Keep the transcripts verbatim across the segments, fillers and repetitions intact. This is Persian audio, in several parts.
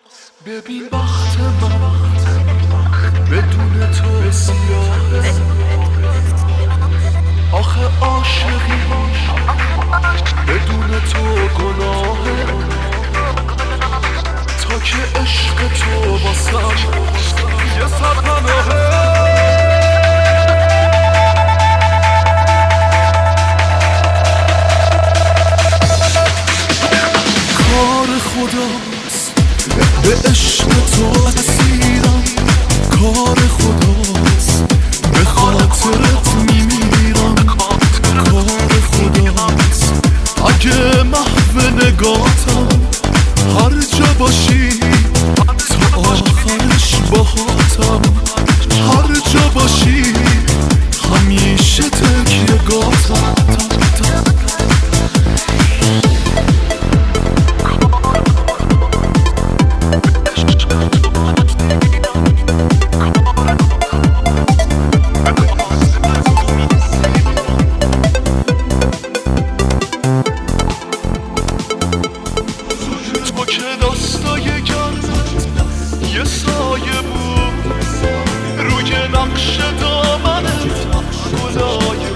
ببین وقت من بدون تو سیاه، آخه عاشقی بدون تو گناهه، تا که عشق تو واسم یه سرپناهه. کار خداست به عشق تو اسیرم، کار خداست به خاطرت میمیرم، کار خداست اگه محو نگاتم هر جا باشی تا آخرش باهاتم، هر جا باشی همیشه تکیه گاتم. یه سایه بود روی نقش دامنت، گلایه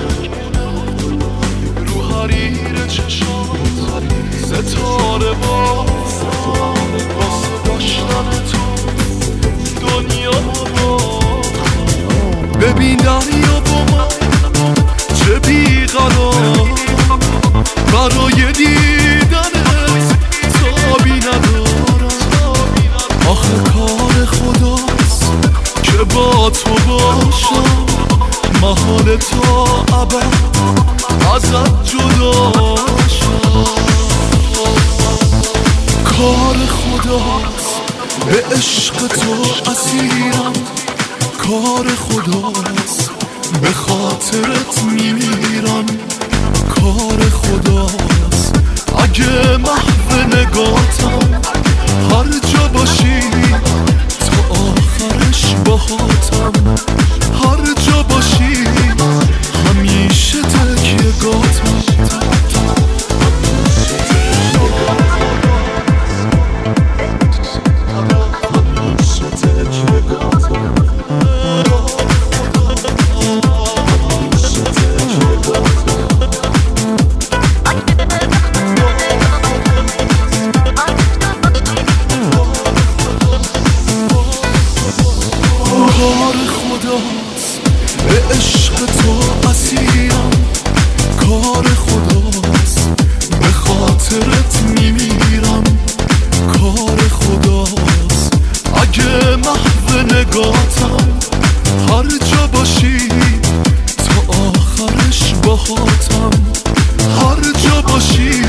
رو حریر چشات، ستاره باز واسه داشتن تو دنیامو باختم. ببین دریا با من چه بیقرار، برای دیدنت تابی ندارم، آخه کار خداست که با تو باشم، محال تا ابد ازت جدا شم. کار خداست به عشق تو اسیرم، کار خداست به خاطرت میمیرم، کار خداست اگه محو نگاتم هر جا باشی تا آخرش باهاتم، هر جا باشی همیشه تکیه گاتم. کار خداست به عشق تو اسیرم، کار خداست به خاطرت میمیرم، کار خداست اگه محو نگاتم هر جا باشی تا آخرش باهاتم، هر جا باشی